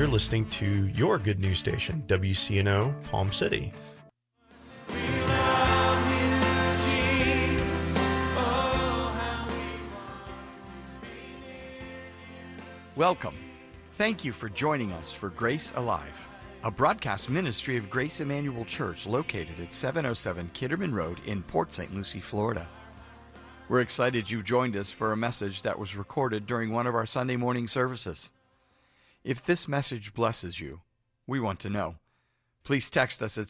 You're listening to your good news station, WCNO Palm City. Welcome. Thank you for joining us for Grace Alive, a broadcast ministry of Grace Emmanuel Church located at 707 Kitterman Road in Port St. Lucie, Florida. We're excited you joined us for a message that was recorded during one of our Sunday morning services. If this message blesses you, we want to know. Please text us at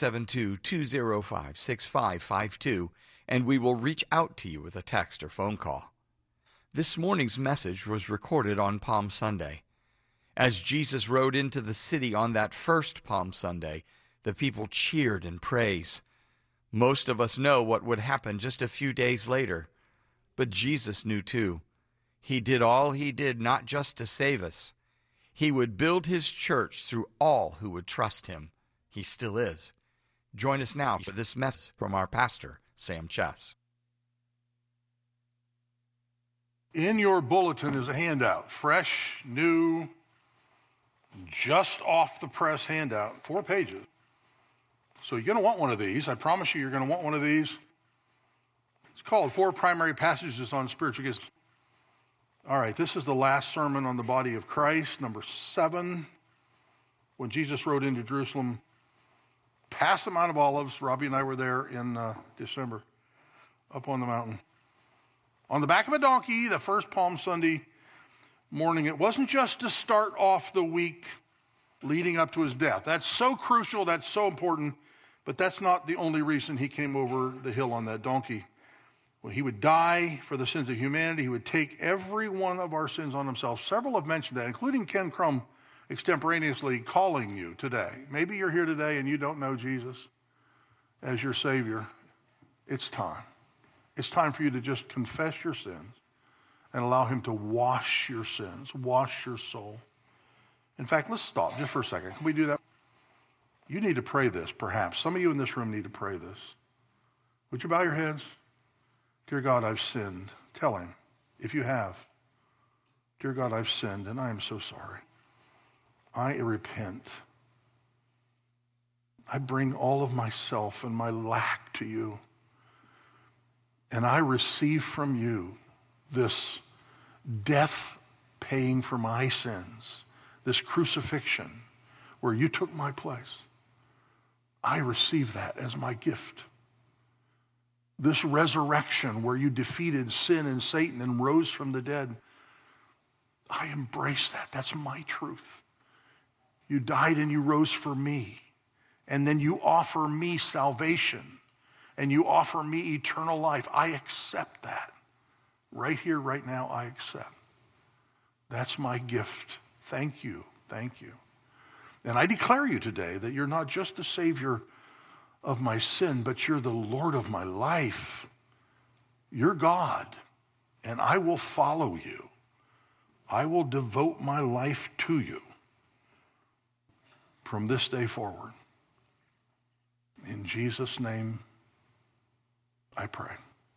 772-205-6552, and we will reach out to you with a text or phone call. This morning's message was recorded on Palm Sunday. As Jesus rode into the city on that first Palm Sunday, the people cheered in praise. Most of us know what would happen just a few days later, but Jesus knew too. He did all he did not just to save us. He would build his church through all who would trust him. He still is. Join us now for this message from our pastor, Sam Chess. In your bulletin is a handout, fresh, new, just off the press handout, 4 pages. So you're going to want one of these. I promise you're going to want one of these. It's called 4 Primary Passages on Spiritual Gifts. All right, this is the last sermon on the body of Christ, number 7. When Jesus rode into Jerusalem, past the Mount of Olives, Robbie and I were there in December, up on the mountain. On the back of a donkey, the first Palm Sunday morning. It wasn't just to start off the week leading up to his death. That's so crucial, that's so important, but that's not the only reason he came over the hill on that donkey. Well, he would die for the sins of humanity. He would take every one of our sins on himself. Several have mentioned that, including Ken Crum extemporaneously calling you today. Maybe you're here today and you don't know Jesus as your Savior. It's time. It's time for you to just confess your sins and allow him to wash your sins, wash your soul. In fact, let's stop just for a second. Can we do that? You need to pray this, perhaps. Some of you in this room need to pray this. Would you bow your heads? Dear God, I've sinned. Tell him, if you have. Dear God, I've sinned, and I am so sorry. I repent. I bring all of myself and my lack to you. And I receive from you this death paying for my sins, this crucifixion where you took my place. I receive that as my gift. This resurrection where you defeated sin and Satan and rose from the dead, I embrace that. That's my truth. You died and you rose for me. And then you offer me salvation. And you offer me eternal life. I accept that. Right here, right now, I accept. That's my gift. Thank you. Thank you. And I declare you today that you're not just the Savior of my sin, but you're the Lord of my life. You're God, and I will follow you. I will devote my life to you from this day forward. In Jesus' name, I pray.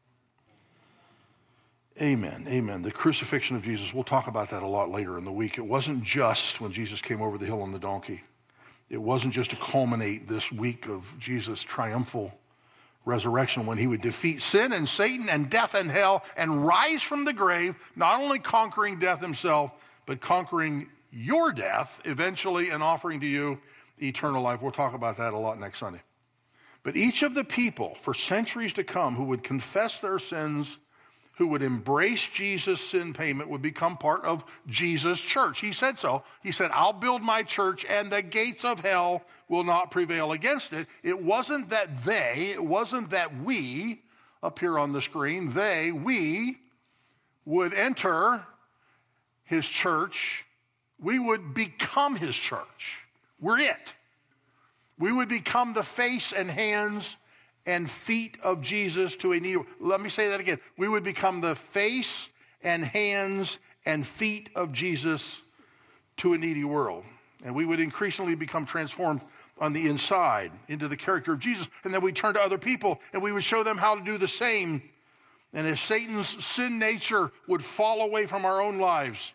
Amen, amen. The crucifixion of Jesus, we'll talk about that a lot later in the week. It wasn't just when Jesus came over the hill on the donkey. It wasn't just to culminate this week of Jesus' triumphal resurrection when he would defeat sin and Satan and death and hell and rise from the grave, not only conquering death himself, but conquering your death eventually and offering to you eternal life. We'll talk about that a lot next Sunday. But each of the people for centuries to come who would confess their sins, who would embrace Jesus' sin payment, would become part of Jesus' church. He said so. He said, I'll build my church and the gates of hell will not prevail against it. It wasn't that it wasn't that we, up here on the screen, we would enter his church. We would become his church. We're it. We would become the face and hands and feet of Jesus to a needy. Let me say that again. We would become the face and hands and feet of Jesus to a needy world. And we would increasingly become transformed on the inside into the character of Jesus. And then we'd turn to other people and we would show them how to do the same. And as Satan's sin nature would fall away from our own lives,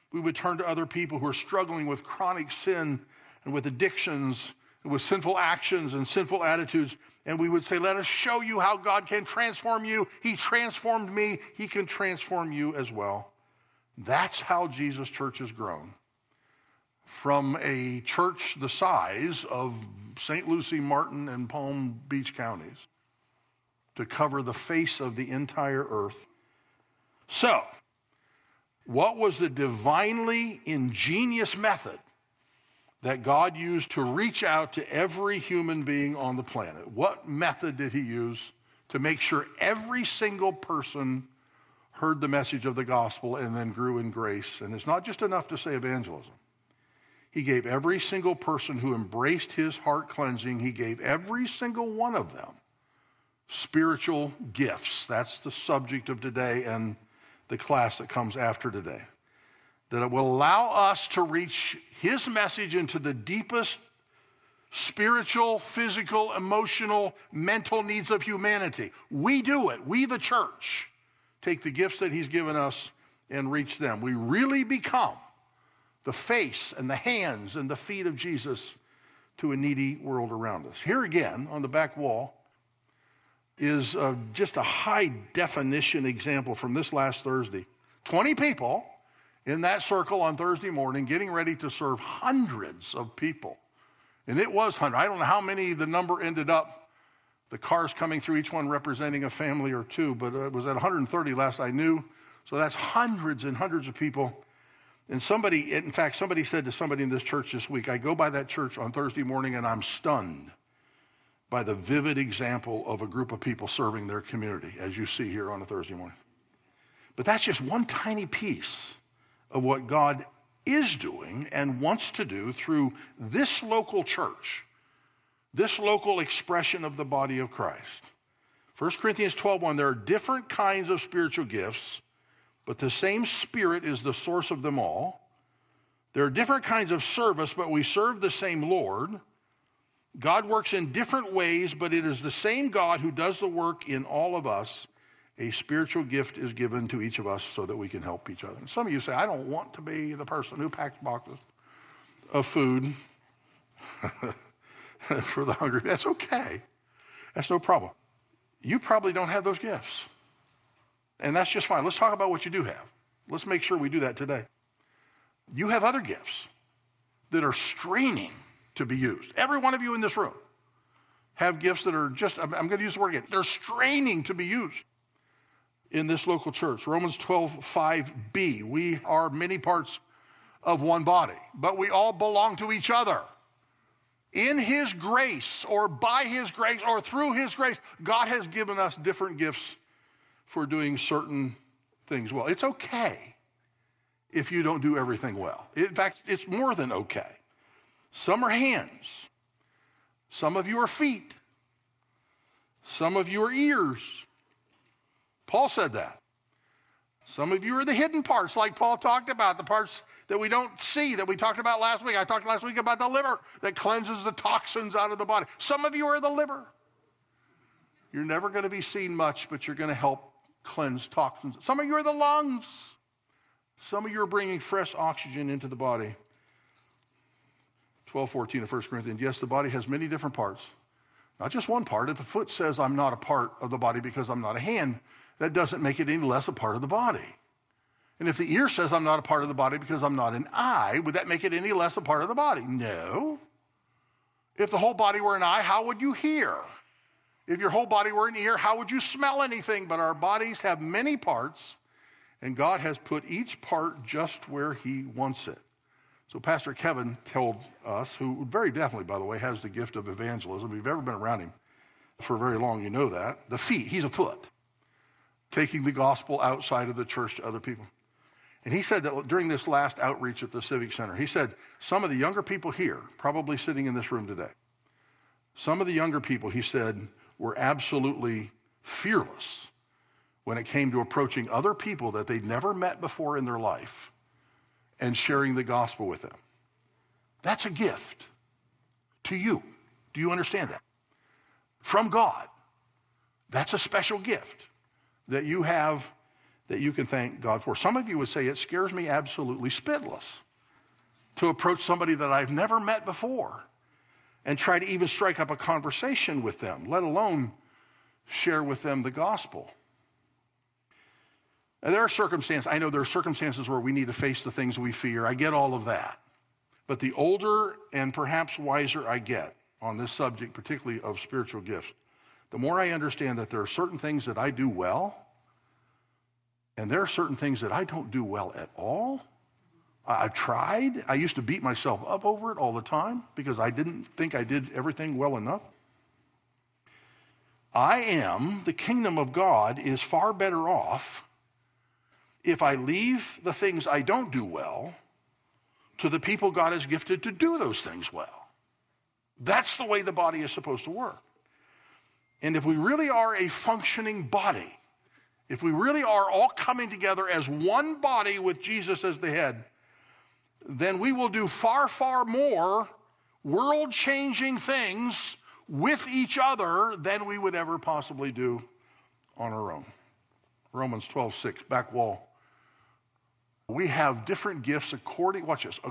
We would turn to other people who are struggling with chronic sin and with addictions and with sinful actions and sinful attitudes. And we would say, let us show you how God can transform you. He transformed me. He can transform you as well. That's how Jesus Church has grown. From a church the size of St. Lucie, Martin, and Palm Beach counties to cover the face of the entire earth. So, what was the divinely ingenious method that God used to reach out to every human being on the planet? What method did he use to make sure every single person heard the message of the gospel and then grew in grace? And it's not just enough to say evangelism. He gave every single person who embraced his heart cleansing, he gave every single one of them spiritual gifts. That's the subject of today and the class that comes after today. That it will allow us to reach his message into the deepest spiritual, physical, emotional, mental needs of humanity. We do it. We, the church, take the gifts that he's given us and reach them. We really become the face and the hands and the feet of Jesus to a needy world around us. Here again, on the back wall, is just a high-definition example from this last Thursday. 20 people in that circle on Thursday morning getting ready to serve hundreds of people. And it was hundreds. I don't know how many the number ended up, the cars coming through, each one representing a family or two, but it was at 130 last I knew. So that's hundreds and hundreds of people. And somebody said to somebody in this church this week, I go by that church on Thursday morning and I'm stunned by the vivid example of a group of people serving their community, as you see here on a Thursday morning. But that's just one tiny piece of what God is doing and wants to do through this local church, this local expression of the body of Christ. 1 Corinthians 12:1, there are different kinds of spiritual gifts, but the same Spirit is the source of them all. There are different kinds of service, but we serve the same Lord. God works in different ways, but it is the same God who does the work in all of us. A spiritual gift is given to each of us so that we can help each other. And some of you say, I don't want to be the person who packs boxes of food for the hungry. That's okay. That's no problem. You probably don't have those gifts. And that's just fine. Let's talk about what you do have. Let's make sure we do that today. You have other gifts that are straining to be used. Every one of you in this room have gifts that are just, I'm going to use the word again, they're straining to be used in this local church. Romans 12:5b, we are many parts of one body, but we all belong to each other. In his grace, or by his grace, or through his grace, God has given us different gifts for doing certain things well. It's okay if you don't do everything well. In fact, it's more than okay. Some are hands. Some of you are feet. Some of you are ears. Paul said that. Some of you are the hidden parts, like Paul talked about, the parts that we don't see, that we talked about last week. I talked last week about the liver that cleanses the toxins out of the body. Some of you are the liver. You're never going to be seen much, but you're going to help cleanse toxins. Some of you are the lungs. Some of you are bringing fresh oxygen into the body. 12:14 of 1 Corinthians, yes, the body has many different parts. Not just one part. If the foot says I'm not a part of the body because I'm not a hand, that doesn't make it any less a part of the body. And if the ear says I'm not a part of the body because I'm not an eye, would that make it any less a part of the body? No. If the whole body were an eye, how would you hear? If your whole body were an ear, how would you smell anything? But our bodies have many parts, and God has put each part just where he wants it. So Pastor Kevin told us, who very definitely, by the way, has the gift of evangelism. If you've ever been around him for very long, you know that. The feet, he's a foot, taking the gospel outside of the church to other people. And he said that during this last outreach at the Civic Center, he said some of the younger people here, probably sitting in this room today, some of the younger people, he said, were absolutely fearless when it came to approaching other people that they'd never met before in their life and sharing the gospel with them. That's a gift to you. Do you understand that? From God. That's a special gift that you have that you can thank God for. Some of you would say it scares me absolutely spitless to approach somebody that I've never met before and try to even strike up a conversation with them, let alone share with them the gospel. And there are circumstances, I know there are circumstances where we need to face the things we fear. I get all of that. But the older and perhaps wiser I get on this subject, particularly of spiritual gifts, the more I understand that there are certain things that I do well, and there are certain things that I don't do well at all. I've tried. I used to beat myself up over it all the time because I didn't think I did everything well enough. The kingdom of God is far better off if I leave the things I don't do well to the people God has gifted to do those things well. That's the way the body is supposed to work. And if we really are a functioning body, if we really are all coming together as one body with Jesus as the head, then we will do far, far more world-changing things with each other than we would ever possibly do on our own. Romans 12:6, back wall. We have different gifts according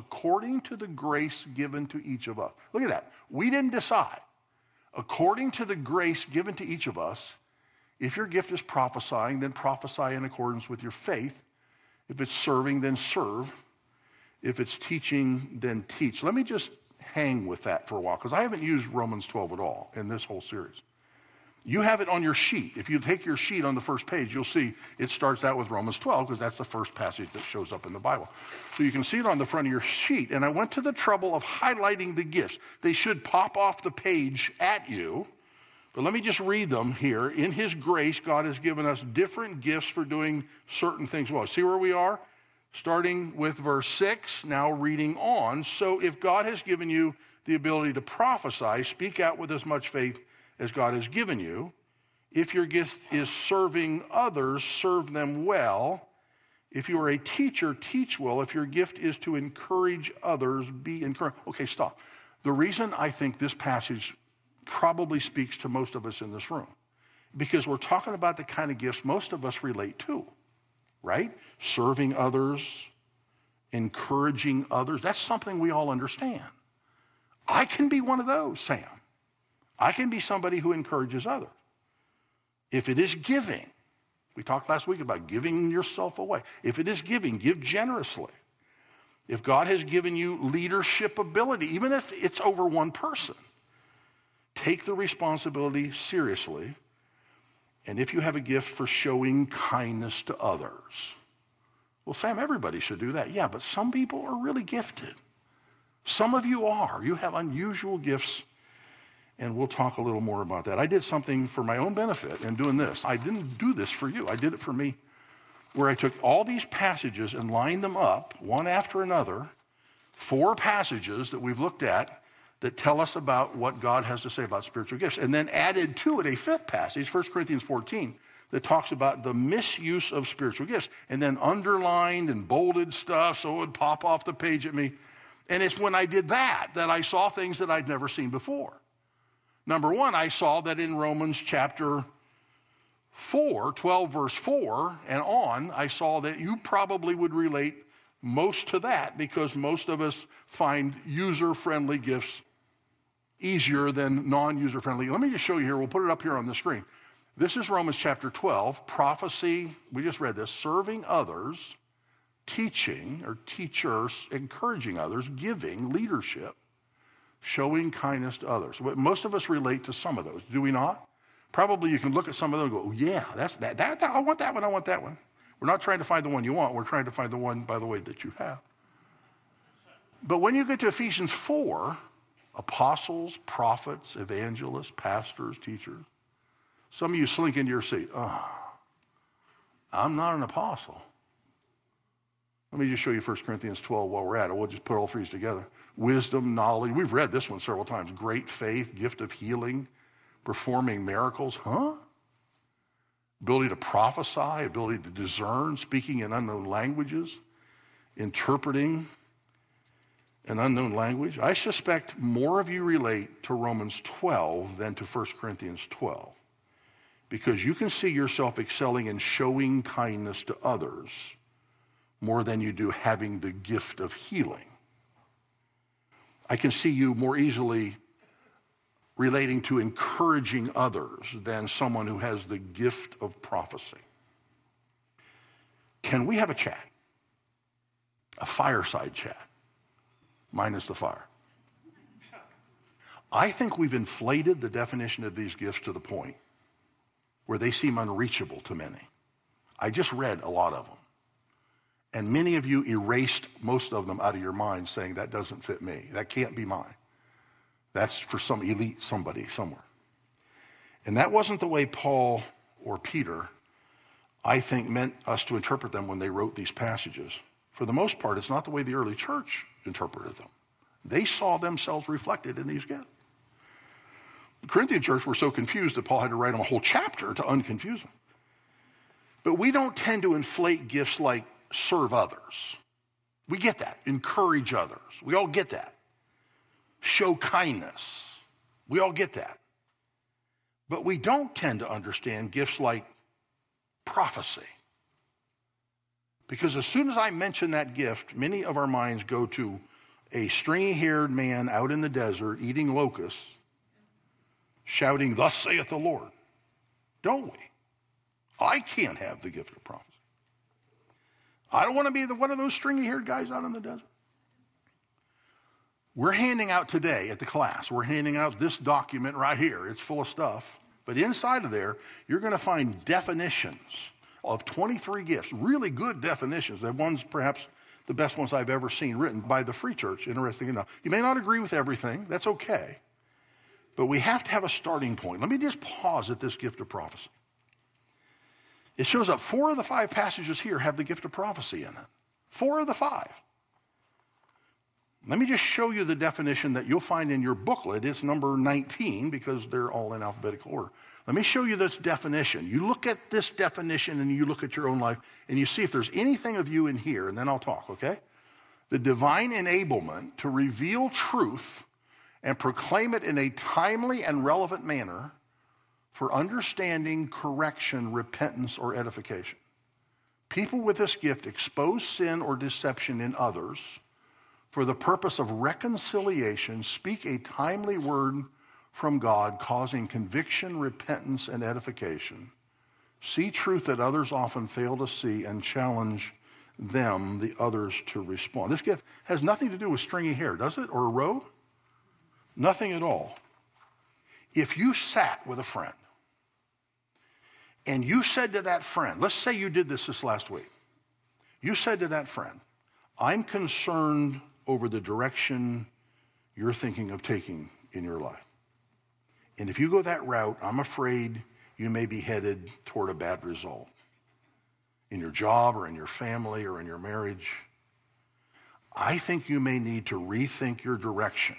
to the grace given to each of us. Look at that. We didn't decide. According to the grace given to each of us, if your gift is prophesying, then prophesy in accordance with your faith. If it's serving, then serve. If it's teaching, then teach. Let me just hang with that for a while, because I haven't used Romans 12 at all in this whole series. You have it on your sheet. If you take your sheet on the first page, you'll see it starts out with Romans 12, because that's the first passage that shows up in the Bible. So you can see it on the front of your sheet. And I went to the trouble of highlighting the gifts. They should pop off the page at you. But let me just read them here. In his grace, God has given us different gifts for doing certain things well. See where we are? Starting with verse 6, now reading on. So if God has given you the ability to prophesy, speak out with as much faith as God has given you. If your gift is serving others, serve them well. If you are a teacher, teach well. If your gift is to encourage others, be encouraged. Okay, stop. The reason I think this passage probably speaks to most of us in this room, because we're talking about the kind of gifts most of us relate to, right? Serving others, encouraging others. That's something we all understand. I can be one of those, Sam. I can be somebody who encourages others. If it is giving, we talked last week about giving yourself away. If it is giving, give generously. If God has given you leadership ability, even if it's over one person, take the responsibility seriously. And if you have a gift for showing kindness to others, well, Sam, everybody should do that. Yeah, but some people are really gifted. Some of you are. You have unusual gifts, and we'll talk a little more about that. I did something for my own benefit in doing this. I didn't do this for you. I did it for me, where I took all these passages and lined them up, one after another, 4 passages that we've looked at that tell us about what God has to say about spiritual gifts, and then added to it a 5th passage, 1 Corinthians 14, that talks about the misuse of spiritual gifts, and then underlined and bolded stuff so it would pop off the page at me. And it's when I did that I saw things that I'd never seen before. Number one, I saw that in Romans chapter 4, 12 verse 4 and on, I saw that you probably would relate most to that, because most of us find user-friendly gifts easier than non-user-friendly. Let me just show you here. We'll put it up here on the screen. This is Romans chapter 12, prophecy. We just read this. Serving others, teaching or teachers, encouraging others, giving, leadership, showing kindness to others. Most of us relate to some of those, do we not? Probably you can look at some of them and go, oh, yeah, that's that. I want that one. I want that one. We're not trying to find the one you want. We're trying to find the one, by the way, that you have. But when you get to Ephesians 4, apostles, prophets, evangelists, pastors, teachers, some of you slink into your seat. Oh, I'm not an apostle. Let me just show you 1 Corinthians 12 while we're at it. We'll just put all 3 together. Wisdom, knowledge. We've read this one several times. Great faith, gift of healing, performing miracles. Ability to prophesy, ability to discern, speaking in unknown languages, interpreting an unknown language. I suspect more of you relate to Romans 12 than to 1 Corinthians 12. because you can see yourself excelling in showing kindness to others more than you do having the gift of healing. I can see you more easily relating to encouraging others than someone who has the gift of prophecy. Can we have a chat? A fireside chat, minus the fire. I think we've inflated the definition of these gifts to the point where they seem unreachable to many. I just read a lot of them. And many of you erased most of them out of your mind saying, that doesn't fit me. That can't be mine. That's for some elite somebody somewhere. And that wasn't the way Paul or Peter, I think, meant us to interpret them when they wrote these passages. For the most part, it's not the way the early church interpreted them. They saw themselves reflected in these gifts. The Corinthian church were so confused that Paul had to write them a whole chapter to unconfuse them. But we don't tend to inflate gifts like serve others. We get that. Encourage others. We all get that. Show kindness. We all get that. But we don't tend to understand gifts like prophecy. Because as soon as I mention that gift, many of our minds go to a stringy-haired man out in the desert eating locusts, shouting, "Thus saith the Lord." Don't we? I can't have the gift of prophecy. I don't want to be one of those stringy-haired guys out in the desert. We're handing out today at the class, we're handing out this document right here. It's full of stuff. But inside of there, you're going to find definitions of 23 gifts, really good definitions. The ones, perhaps the best ones I've ever seen written by the Free Church, interesting enough. You may not agree with everything. That's okay. But we have to have a starting point. Let me just pause at this gift of prophecy. It shows up 4 of the 5 passages here have the gift of prophecy in it. 4 of the 5. Let me just show you the definition that you'll find in your booklet. It's number 19 because they're all in alphabetical order. Let me show you this definition. You look at this definition and you look at your own life and you see if there's anything of you in here, and then I'll talk, okay? The divine enablement to reveal truth and proclaim it in a timely and relevant manner for understanding, correction, repentance, or edification. People with this gift expose sin or deception in others for the purpose of reconciliation, speak a timely word from God, causing conviction, repentance, and edification, see truth that others often fail to see, and challenge them, the others, to respond. This gift has nothing to do with stringy hair, does it? Or a robe? Nothing at all. If you sat with a friend and you said to that friend, let's say you did this last week. You said to that friend, I'm concerned over the direction you're thinking of taking in your life. And if you go that route, I'm afraid you may be headed toward a bad result in your job or in your family or in your marriage. I think you may need to rethink your direction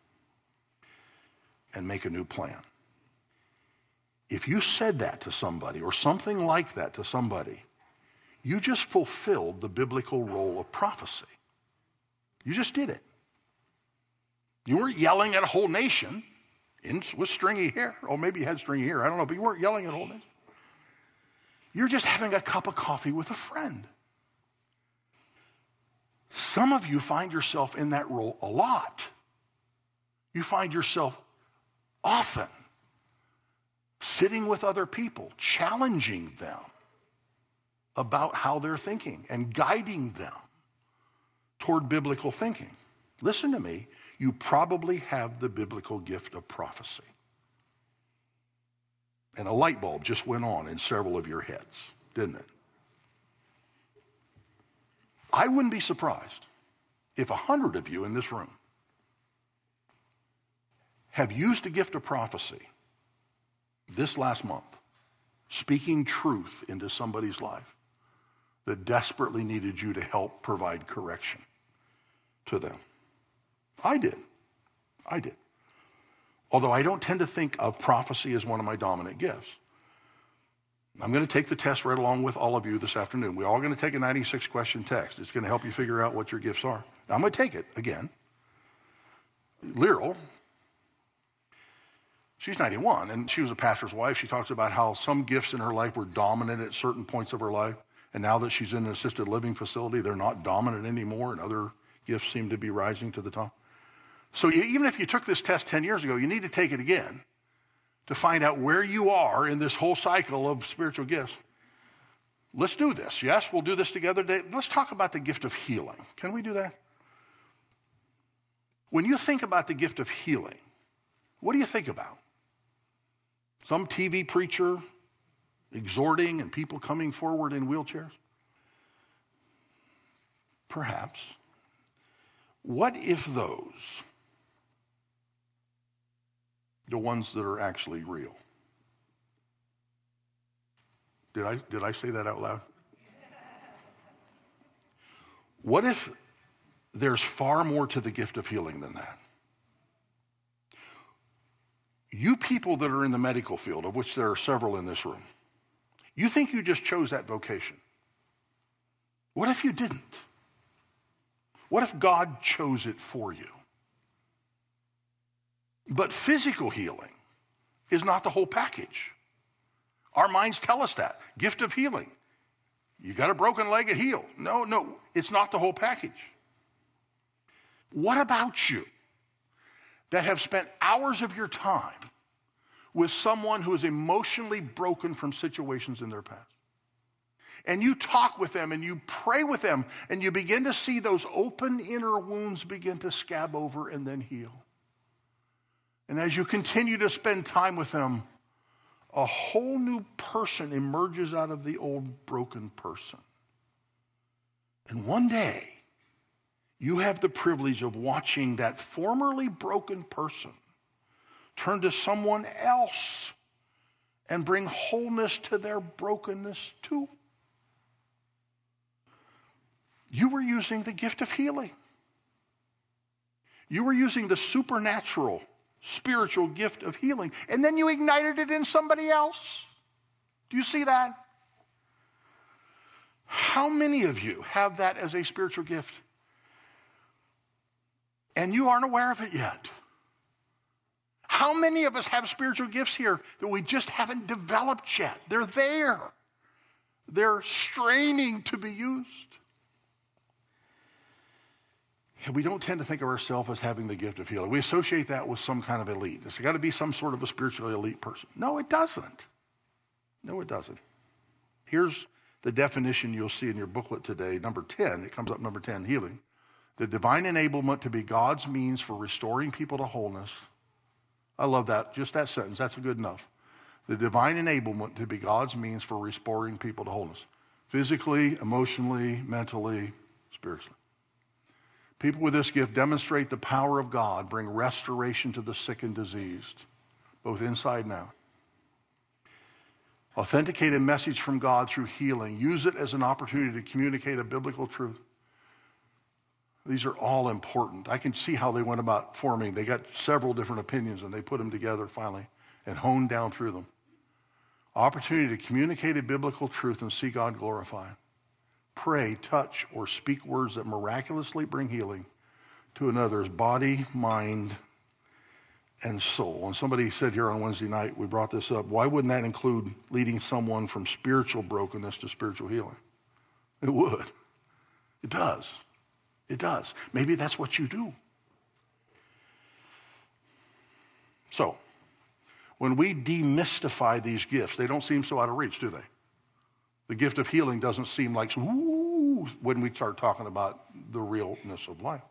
and make a new plan. If you said that to somebody or something like that to somebody, you just fulfilled the biblical role of prophecy. You just did it. You weren't yelling at a whole nation with stringy hair. Or maybe you had stringy hair. I don't know, but you weren't yelling at a whole nation. You're just having a cup of coffee with a friend. Some of you find yourself in that role a lot. You find yourself often sitting with other people, challenging them about how they're thinking and guiding them toward biblical thinking. Listen to me, you probably have the biblical gift of prophecy. And a light bulb just went on in several of your heads, didn't it? I wouldn't be surprised if 100 of you in this room have used the gift of prophecy this last month, speaking truth into somebody's life that desperately needed you to help provide correction to them. I did. Although I don't tend to think of prophecy as one of my dominant gifts. I'm going to take the test right along with all of you this afternoon. We're all going to take a 96-question test. It's going to help you figure out what your gifts are. Now, I'm going to take it again. Lyral, She's 91, and she was a pastor's wife. She talks about how some gifts in her life were dominant at certain points of her life, and now that she's in an assisted living facility, they're not dominant anymore, and other gifts seem to be rising to the top. So even if you took this test 10 years ago, you need to take it again to find out where you are in this whole cycle of spiritual gifts. Let's do this. Yes, we'll do this together today. Let's talk about the gift of healing. Can we do that? When you think about the gift of healing, what do you think about? Some TV preacher exhorting and people coming forward in wheelchairs? Perhaps. What if those, the ones that are actually real? Did I say that out loud? What if there's far more to the gift of healing than that? You people that are in the medical field, of which there are several in this room, you think you just chose that vocation. What if you didn't? What if God chose it for you? But physical healing is not the whole package. Our minds tell us that. Gift of healing. You got a broken leg, it healed. No, it's not the whole package. What about you that have spent hours of your time with someone who is emotionally broken from situations in their past? And you talk with them and you pray with them and you begin to see those open inner wounds begin to scab over and then heal. And as you continue to spend time with them, a whole new person emerges out of the old broken person. And one day, you have the privilege of watching that formerly broken person turn to someone else and bring wholeness to their brokenness too. You were using the gift of healing. You were using the supernatural, spiritual gift of healing, and then you ignited it in somebody else. Do you see that? How many of you have that as a spiritual gift? And you aren't aware of it yet. How many of us have spiritual gifts here that we just haven't developed yet? They're there. They're straining to be used. And we don't tend to think of ourselves as having the gift of healing. We associate that with some kind of elite. It's got to be some sort of a spiritually elite person. No, it doesn't. No, it doesn't. Here's the definition you'll see in your booklet today, number 10. It comes up number 10, healing. The divine enablement to be God's means for restoring people to wholeness. I love that, just that sentence. That's good enough. The divine enablement to be God's means for restoring people to wholeness. Physically, emotionally, mentally, spiritually. People with this gift demonstrate the power of God, bring restoration to the sick and diseased, both inside and out. Authenticate a message from God through healing. Use it as an opportunity to communicate a biblical truth. These are all important. I can see how they went about forming. They got several different opinions and they put them together finally and honed down through them. Opportunity to communicate a biblical truth and see God glorified. Pray, touch, or speak words that miraculously bring healing to another's body, mind, and soul. And somebody said here on Wednesday night, we brought this up, why wouldn't that include leading someone from spiritual brokenness to spiritual healing? It would. It does. It does. Maybe that's what you do. So, when we demystify these gifts, they don't seem so out of reach, do they? The gift of healing doesn't seem like, ooh, when we start talking about the realness of life.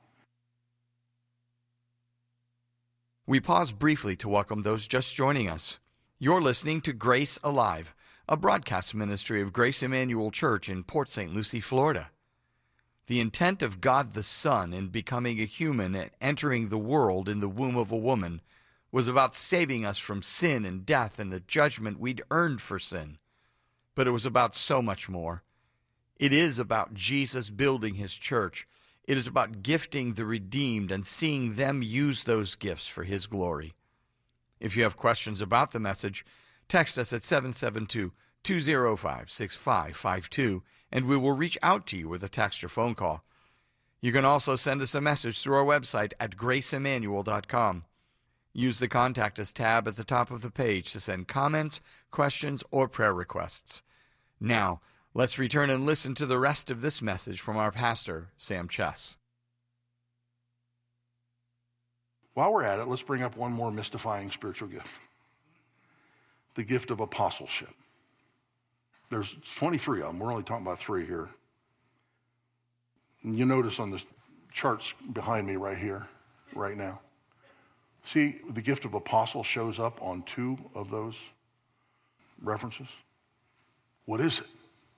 We pause briefly to welcome those just joining us. You're listening to Grace Alive, a broadcast ministry of Grace Emmanuel Church in Port St. Lucie, Florida. The intent of God the Son in becoming a human and entering the world in the womb of a woman was about saving us from sin and death and the judgment we'd earned for sin. But it was about so much more. It is about Jesus building his church. It is about gifting the redeemed and seeing them use those gifts for his glory. If you have questions about the message, text us at 772-205-6552, and we will reach out to you with a text or phone call. You can also send us a message through our website at graceemmanuel.com. Use the Contact Us tab at the top of the page to send comments, questions, or prayer requests. Now, let's return and listen to the rest of this message from our pastor, Sam Chess. While we're at it, let's bring up one more mystifying spiritual gift. The gift of apostleship. There's 23 of them. We're only talking about 3 here. And you notice on the charts behind me right here, right now. See, the gift of apostle shows up on 2 of those references. What is it?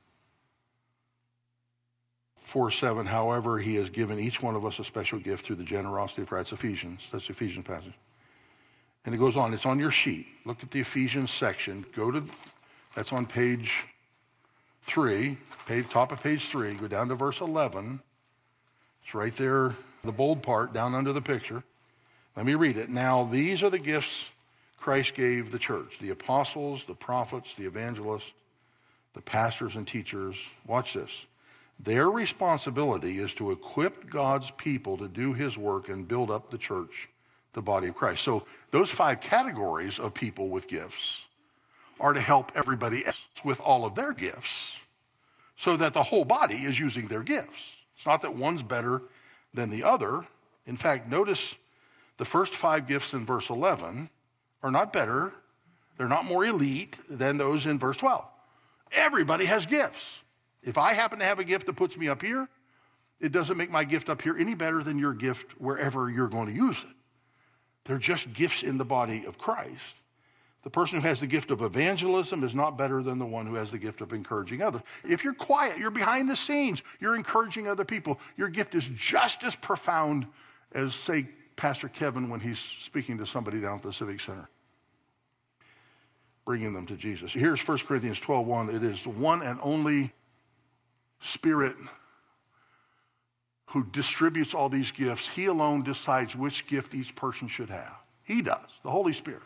4:7, however, he has given each one of us a special gift through the generosity of Christ. Ephesians. That's the Ephesians passage. And it goes on. It's on your sheet. Look at the Ephesians section. That's on page 3, top of page 3. Go down to verse 11. It's right there, the bold part, down under the picture. Let me read it. Now, these are the gifts Christ gave the church: the apostles, the prophets, the evangelists, the pastors and teachers. Watch this. Their responsibility is to equip God's people to do his work and build up the church, the body of Christ. So those 5 categories of people with gifts are to help everybody else with all of their gifts so that the whole body is using their gifts. It's not that one's better than the other. In fact, notice the first 5 gifts in verse 11 are not better. They're not more elite than those in verse 12. Everybody has gifts. If I happen to have a gift that puts me up here, it doesn't make my gift up here any better than your gift wherever you're going to use it. They're just gifts in the body of Christ. The person who has the gift of evangelism is not better than the one who has the gift of encouraging others. If you're quiet, you're behind the scenes, you're encouraging other people, your gift is just as profound as, say, Pastor Kevin when he's speaking to somebody down at the Civic Center, bringing them to Jesus. Here's 1 Corinthians 12:1. It is the one and only Spirit who distributes all these gifts. He alone decides which gift each person should have. He does, the Holy Spirit.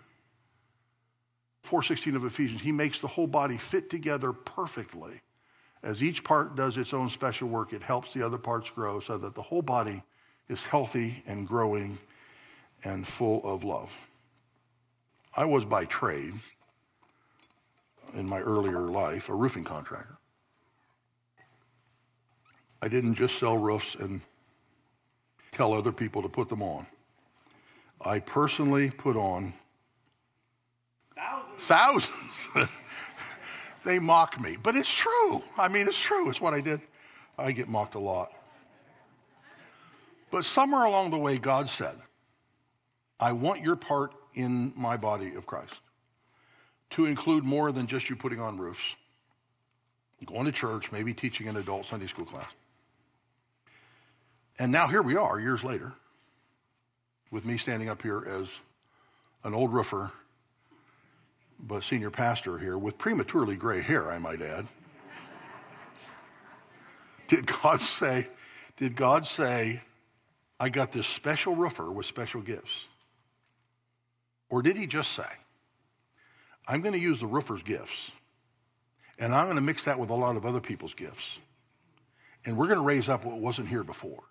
4:16 of Ephesians, he makes the whole body fit together perfectly. As each part does its own special work, it helps the other parts grow so that the whole body is healthy and growing and full of love. I was by trade, in my earlier life, a roofing contractor. I didn't just sell roofs and tell other people to put them on. I personally put on thousands. They mock me, but it's true. I mean, it's true. It's what I did. I get mocked a lot. But somewhere along the way, God said, I want your part in my body of Christ to include more than just you putting on roofs, going to church, maybe teaching an adult Sunday school class. And now here we are, years later, with me standing up here as an old roofer, but senior pastor here with prematurely gray hair, I might add. Did God say, I got this special roofer with special gifts? Or did he just say, I'm going to use the roofer's gifts, and I'm going to mix that with a lot of other people's gifts, and we're going to raise up what wasn't here before?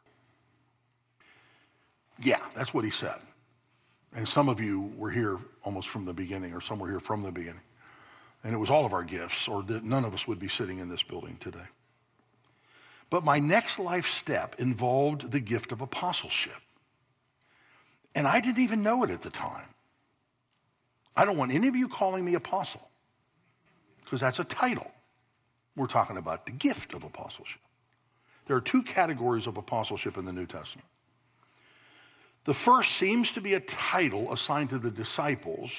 Yeah, that's what he said. And some of you were here almost from the beginning, or some were here from the beginning. And it was all of our gifts, or none of us would be sitting in this building today. But my next life step involved the gift of apostleship. And I didn't even know it at the time. I don't want any of you calling me apostle, because that's a title. We're talking about the gift of apostleship. There are 2 categories of apostleship in the New Testament. The first seems to be a title assigned to the disciples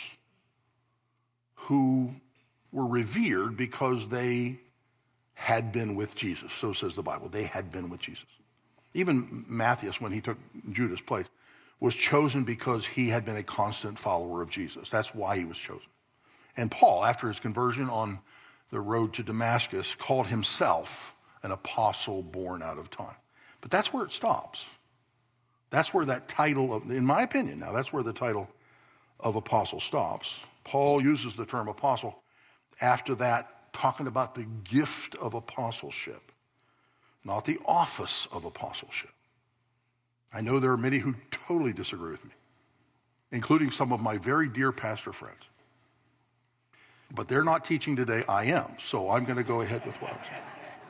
who were revered because they had been with Jesus. So says the Bible. They had been with Jesus. Even Matthias, when he took Judas' place, was chosen because he had been a constant follower of Jesus. That's why he was chosen. And Paul, after his conversion on the road to Damascus, called himself an apostle born out of time. But that's where it stops. That's where that title of, in my opinion now, that's where the title of apostle stops. Paul uses the term apostle after that, talking about the gift of apostleship, not the office of apostleship. I know there are many who totally disagree with me. including some of my very dear pastor friends. But they're not teaching today, I am, so I'm going to go ahead with what I'm saying.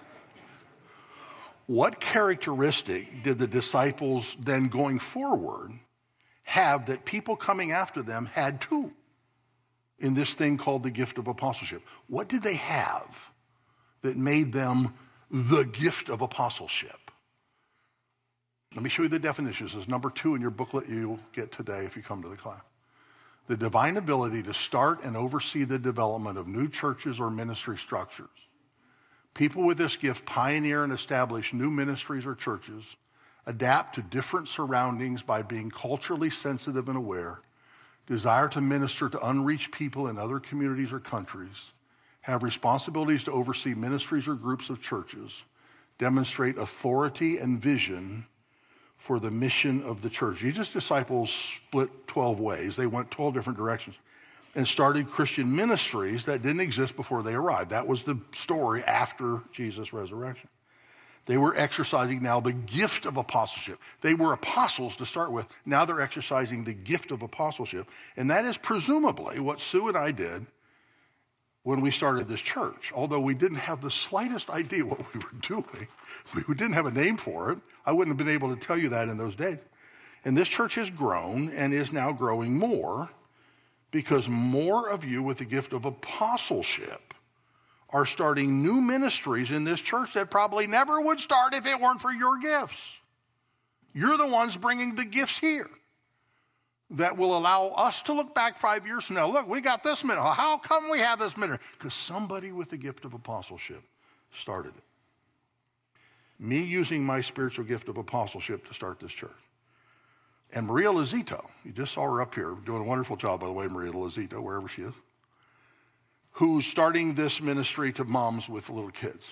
What characteristic did the disciples then going forward have that people coming after them had too in this thing called the gift of apostleship? What did they have that made them the gift of apostleship? Let me show you the definitions. This is number 2 in your booklet you'll get today if you come to the class. The divine ability to start and oversee the development of new churches or ministry structures. People with this gift pioneer and establish new ministries or churches, adapt to different surroundings by being culturally sensitive and aware, desire to minister to unreached people in other communities or countries, have responsibilities to oversee ministries or groups of churches, demonstrate authority and vision for the mission of the church. Jesus' disciples split 12 ways. They went 12 different directions and started Christian ministries that didn't exist before they arrived. That was the story after Jesus' resurrection. They were exercising now the gift of apostleship. They were apostles to start with. Now they're exercising the gift of apostleship. And that is presumably what Sue and I did when we started this church. Although we didn't have the slightest idea what we were doing. We didn't have a name for it. I wouldn't have been able to tell you that in those days. And this church has grown and is now growing more because more of you with the gift of apostleship are starting new ministries in this church that probably never would start if it weren't for your gifts. You're the ones bringing the gifts here that will allow us to look back 5 years from now. Look, we got this ministry. How come we have this ministry? Because somebody with the gift of apostleship started it. Me using my spiritual gift of apostleship to start this church. And Maria Lazito, you just saw her up here, doing a wonderful job, by the way, Maria Lazito, wherever she is, who's starting this ministry to moms with little kids.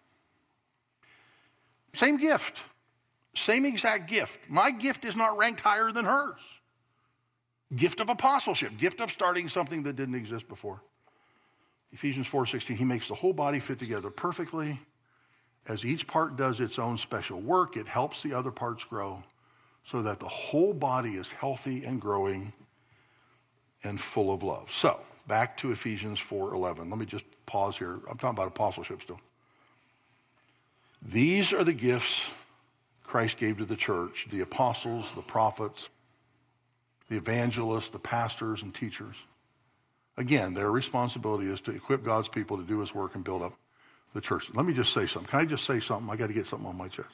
Same gift, same exact gift. My gift is not ranked higher than hers. Gift of apostleship, gift of starting something that didn't exist before. Ephesians 4:16, he makes the whole body fit together perfectly. As each part does its own special work, it helps the other parts grow so that the whole body is healthy and growing and full of love. So, back to Ephesians 4:11. Let me just pause here. I'm talking about apostleship still. These are the gifts Christ gave to the church, the apostles, the prophets, the evangelists, the pastors, and teachers. Again, their responsibility is to equip God's people to do his work and build up the church. Let me just say something. Can I just say something? I got to get something on my chest.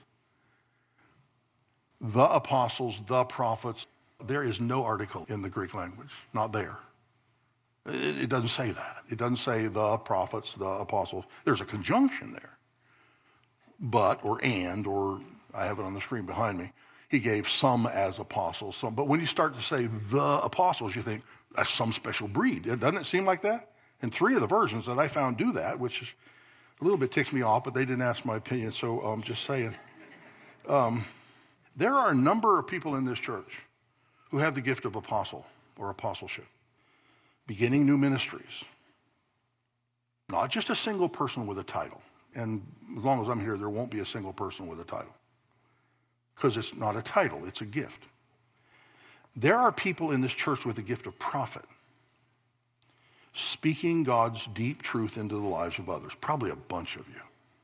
The apostles, the prophets, there is no article in the Greek language. Not there. It doesn't say that. It doesn't say the prophets, the apostles. There's a conjunction there. But, or and, or I have it on the screen behind me. He gave some as apostles. Some, but when you start to say the apostles, you think that's some special breed. Doesn't it seem like that? And 3 of the versions that I found do that, which is a little bit ticks me off, but they didn't ask my opinion, so I'm just saying. There are a number of people in this church who have the gift of apostle or apostleship, beginning new ministries. Not just a single person with a title. And as long as I'm here, there won't be a single person with a title. Because it's not a title, it's a gift. There are people in this church with the gift of prophet, speaking God's deep truth into the lives of others, probably a bunch of you.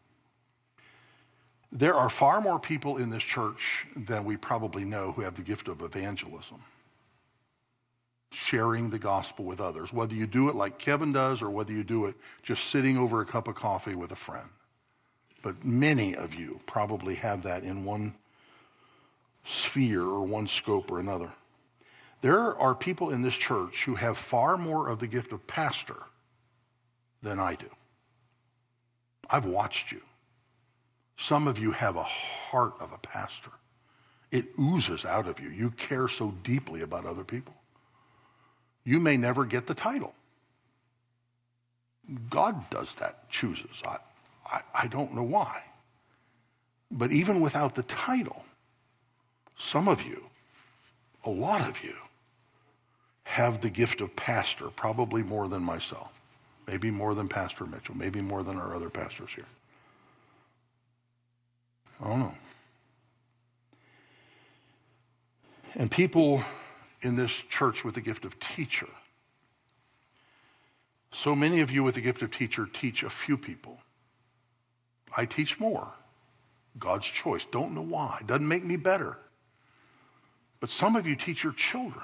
There are far more people in this church than we probably know who have the gift of evangelism, sharing the gospel with others, whether you do it like Kevin does or whether you do it just sitting over a cup of coffee with a friend. But many of you probably have that in one sphere or one scope or another. There are people in this church who have far more of the gift of pastor than I do. I've watched you. Some of you have a heart of a pastor. It oozes out of you. You care so deeply about other people. You may never get the title. God does that, chooses. I don't know why. But even without the title, some of you, a lot of you, have the gift of pastor, probably more than myself. Maybe more than Pastor Mitchell. Maybe more than our other pastors here. I don't know. And people in this church with the gift of teacher. So many of you with the gift of teacher teach a few people. I teach more. God's choice. Don't know why. Doesn't make me better. But some of you teach your children.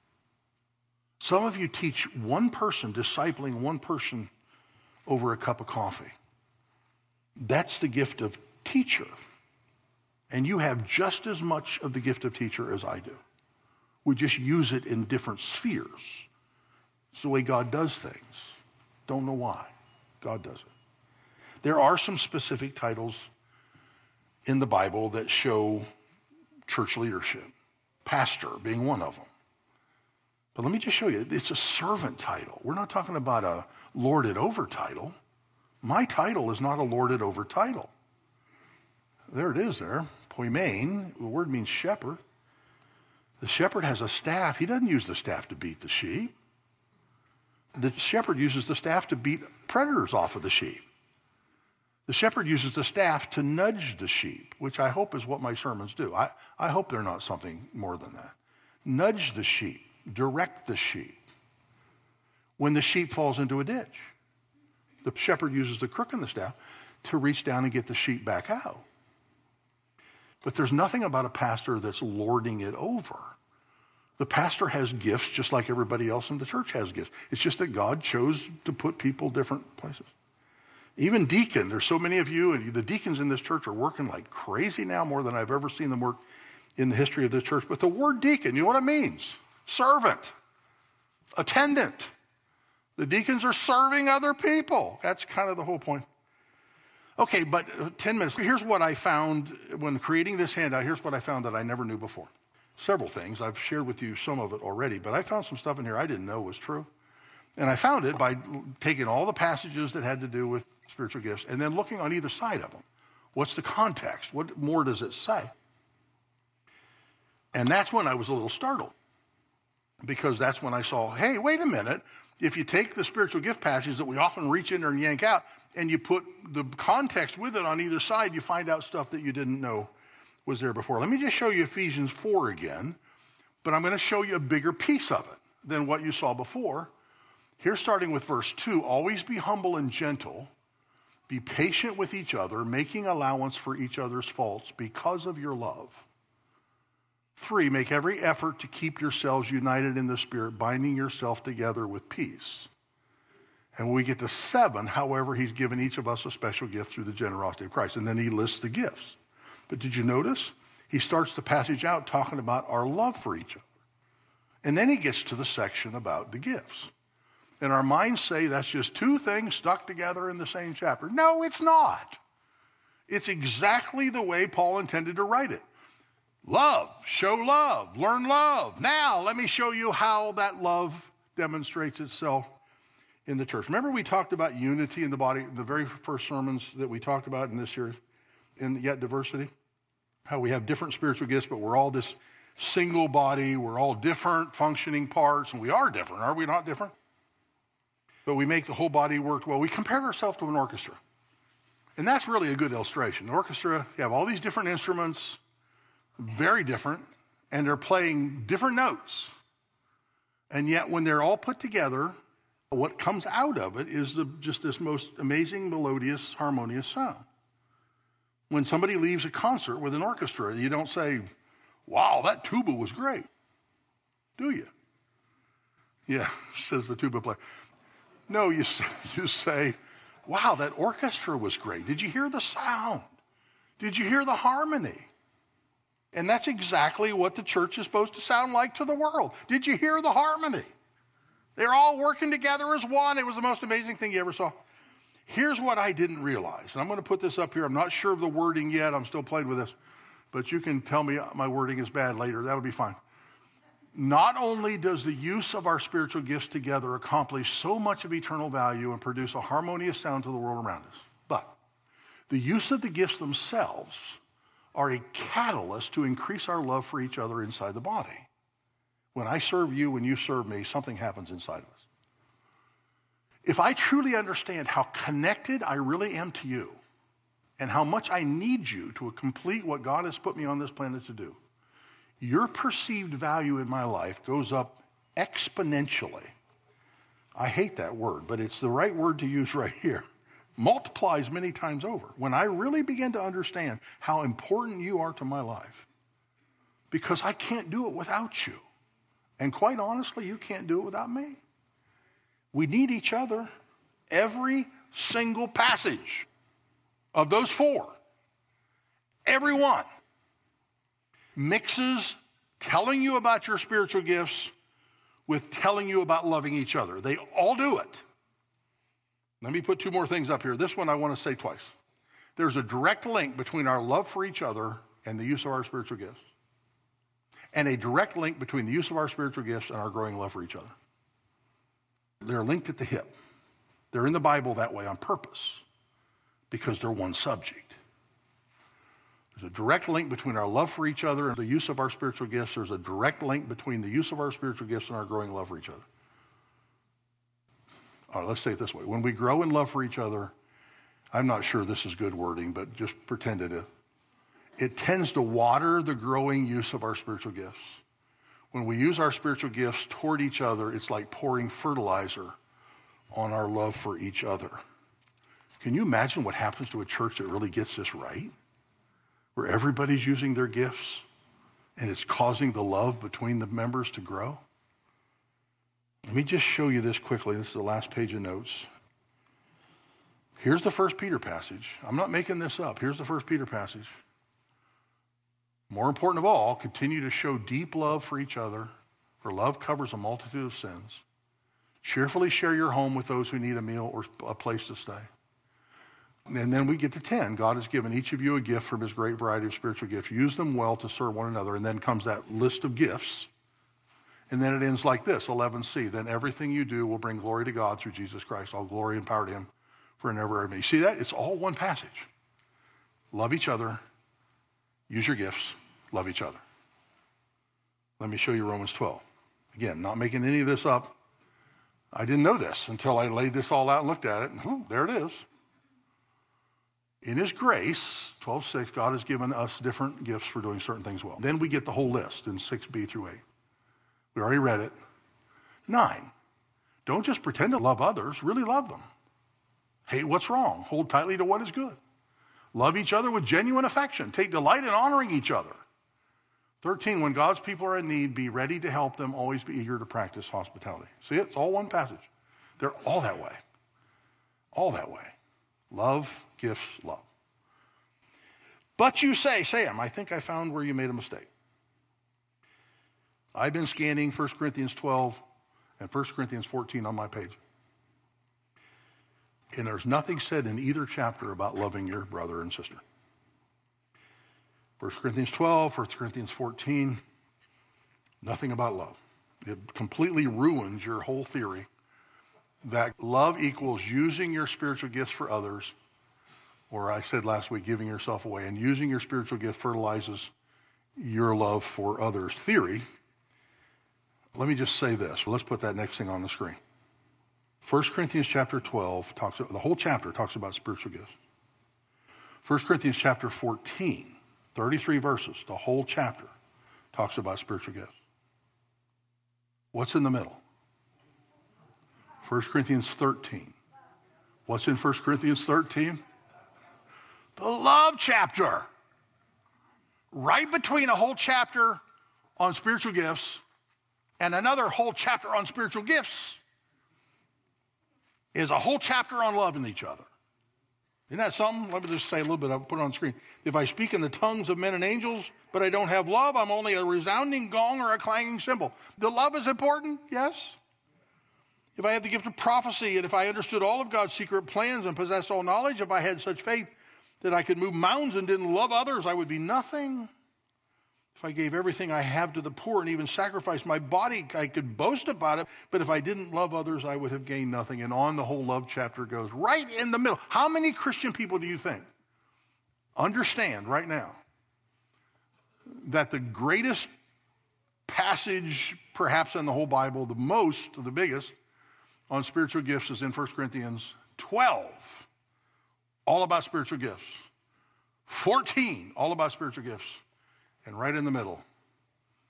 Some of you teach one person, discipling one person over a cup of coffee. That's the gift of teacher. And you have just as much of the gift of teacher as I do. We just use it in different spheres. It's the way God does things. Don't know why. God does it. There are some specific titles in the Bible that show church leadership. Pastor being one of them. But let me just show you, it's a servant title. We're not talking about a lorded over title. My title is not a lorded over title. There it is there. Poimen, the word means shepherd. The shepherd has a staff. He doesn't use the staff to beat the sheep. The shepherd uses the staff to beat predators off of the sheep. The shepherd uses the staff to nudge the sheep, which I hope is what my sermons do. I hope they're not something more than that. Nudge the sheep, direct the sheep. When the sheep falls into a ditch, the shepherd uses the crook in the staff to reach down and get the sheep back out. But there's nothing about a pastor that's lording it over. The pastor has gifts just like everybody else in the church has gifts. It's just that God chose to put people different places. Even deacon, there's so many of you, and the deacons in this church are working like crazy now, more than I've ever seen them work in the history of this church. But the word deacon, you know what it means? Servant, attendant. The deacons are serving other people. That's kind of the whole point. Okay, but 10 minutes. Here's what I found when creating this handout. Here's what I found that I never knew before. Several things. I've shared with you some of it already, but I found some stuff in here I didn't know was true. And I found it by taking all the passages that had to do with spiritual gifts and then looking on either side of them. What's the context? What more does it say? And that's when I was a little startled, because that's when I saw, hey, wait a minute. If you take the spiritual gift passages that we often reach in there and yank out, and you put the context with it on either side, you find out stuff that you didn't know was there before. Let me just show you Ephesians 4 again, but I'm going to show you a bigger piece of it than what you saw before. Here, starting with verse 2, always be humble and gentle, be patient with each other, making allowance for each other's faults because of your love. 3, make every effort to keep yourselves united in the Spirit, binding yourself together with peace. And when we get to 7, however, he's given each of us a special gift through the generosity of Christ. And then he lists the gifts. But did you notice? He starts the passage out talking about our love for each other. And then he gets to the section about the gifts. And our minds say that's just two things stuck together in the same chapter. No, it's not. It's exactly the way Paul intended to write it. Love, show love, learn love. Now, let me show you how that love demonstrates itself in the church. Remember we talked about unity in the body, the very first sermons that we talked about in this series, in Yet Diversity? How we have different spiritual gifts, but we're all this single body. We're all different functioning parts, and we are different. Are we not different? But we make the whole body work well. We compare ourselves to an orchestra. And that's really a good illustration. The orchestra, you have all these different instruments, very different, and they're playing different notes. And yet when they're all put together, what comes out of it is just this most amazing, melodious, harmonious sound. When somebody leaves a concert with an orchestra, you don't say, wow, that tuba was great. Do you? Yeah, says the tuba player. No, you say, wow, that orchestra was great. Did you hear the sound? Did you hear the harmony? And that's exactly what the church is supposed to sound like to the world. Did you hear the harmony? They're all working together as one. It was the most amazing thing you ever saw. Here's what I didn't realize. And I'm going to put this up here. I'm not sure of the wording yet. I'm still playing with this. But you can tell me my wording is bad later. That'll be fine. Not only does the use of our spiritual gifts together accomplish so much of eternal value and produce a harmonious sound to the world around us, but the use of the gifts themselves are a catalyst to increase our love for each other inside the body. When I serve you, when you serve me, something happens inside of us. If I truly understand how connected I really am to you and how much I need you to complete what God has put me on this planet to do, your perceived value in my life goes up exponentially. I hate that word, but it's the right word to use right here. Multiplies many times over. When I really begin to understand how important you are to my life, because I can't do it without you. And quite honestly, you can't do it without me. We need each other. Every single passage of those 4, every one, mixes telling you about your spiritual gifts with telling you about loving each other. They all do it. Let me put 2 more things up here. This one I want to say twice. There's a direct link between our love for each other and the use of our spiritual gifts, and a direct link between the use of our spiritual gifts and our growing love for each other. They're linked at the hip. They're in the Bible that way on purpose because they're one subject. There's a direct link between our love for each other and the use of our spiritual gifts. There's a direct link between the use of our spiritual gifts and our growing love for each other. All right, let's say it this way. When we grow in love for each other, I'm not sure this is good wording, but just pretend it is. It tends to water the growing use of our spiritual gifts. When we use our spiritual gifts toward each other, it's like pouring fertilizer on our love for each other. Can you imagine what happens to a church that really gets this right? Where everybody's using their gifts and it's causing the love between the members to grow? Let me just show you this quickly. This is the last page of notes. Here's the 1 Peter passage. I'm not making this up. Here's the 1 Peter passage. More important of all, continue to show deep love for each other, for love covers a multitude of sins. Cheerfully share your home with those who need a meal or a place to stay. And then we get to 10. God has given each of you a gift from his great variety of spiritual gifts. Use them well to serve one another. And then comes that list of gifts. And then it ends like this, 11c. Then everything you do will bring glory to God through Jesus Christ. All glory and power to him for and ever. You see that? It's all one passage. Love each other. Use your gifts. Love each other. Let me show you Romans 12. Again, not making any of this up. I didn't know this until I laid this all out and looked at it. And there it is. In his grace, 12:6, God has given us different gifts for doing certain things well. Then we get the whole list in 6b through 8. We already read it. 9, don't just pretend to love others, really love them. Hate what's wrong. Hold tightly to what is good. Love each other with genuine affection. Take delight in honoring each other. 13, when God's people are in need, be ready to help them. Always be eager to practice hospitality. See it? It's all one passage. They're all that way. All that way. Love, gifts, love. But you say, Sam, I think I found where you made a mistake. I've been scanning 1 Corinthians 12 and 1 Corinthians 14 on my page. And there's nothing said in either chapter about loving your brother and sister. 1 Corinthians 12, 1 Corinthians 14, nothing about love. It completely ruins your whole theory that love equals using your spiritual gifts for others, or I said last week, giving yourself away, and using your spiritual gift fertilizes your love for others theory. Let me just say this. Let's put that next thing on the screen. 1 Corinthians chapter 12, the whole chapter talks about spiritual gifts. 1 Corinthians chapter 14, 33 verses, the whole chapter talks about spiritual gifts. What's in the middle? 1 Corinthians 13. What's in 1 Corinthians 13? The love chapter. Right between a whole chapter on spiritual gifts and another whole chapter on spiritual gifts is a whole chapter on loving each other. Isn't that something? Let me just say a little bit. I'll put it on the screen. If I speak in the tongues of men and angels, but I don't have love, I'm only a resounding gong or a clanging cymbal. The love is important, yes. If I have the gift of prophecy, and if I understood all of God's secret plans and possessed all knowledge, if I had such faith that I could move mountains and didn't love others, I would be nothing. If I gave everything I have to the poor and even sacrificed my body, I could boast about it. But if I didn't love others, I would have gained nothing. And on the whole love chapter goes right in the middle. How many Christian people do you think understand right now that the greatest passage perhaps in the whole Bible, the biggest on spiritual gifts is in 1 Corinthians 12, all about spiritual gifts. 14, all about spiritual gifts. And right in the middle,